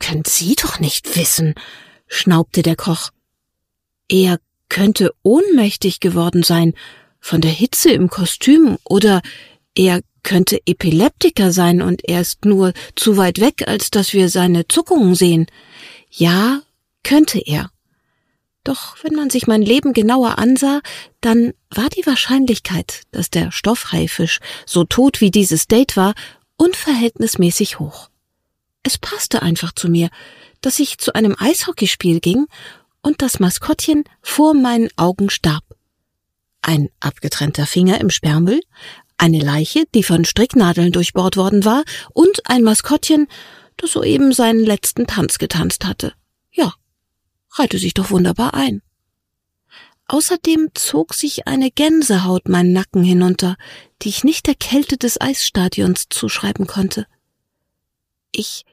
können Sie doch nicht wissen«, schnaubte der Koch. »Er könnte ohnmächtig geworden sein, von der Hitze im Kostüm, oder er könnte Epileptiker sein und er ist nur zu weit weg, als dass wir seine Zuckungen sehen. Ja, könnte er. Doch wenn man sich mein Leben genauer ansah, dann war die Wahrscheinlichkeit, dass der Stoffhaifisch so tot wie dieses Date war, unverhältnismäßig hoch. Es passte einfach zu mir, dass ich zu einem Eishockeyspiel ging und das Maskottchen vor meinen Augen starb. Ein abgetrennter Finger im Sperrmüll, eine Leiche, die von Stricknadeln durchbohrt worden war, und ein Maskottchen, das soeben seinen letzten Tanz getanzt hatte. Ja, reihte sich doch wunderbar ein. Außerdem zog sich eine Gänsehaut meinen Nacken hinunter, die ich nicht der Kälte des Eisstadions zuschreiben konnte. Ich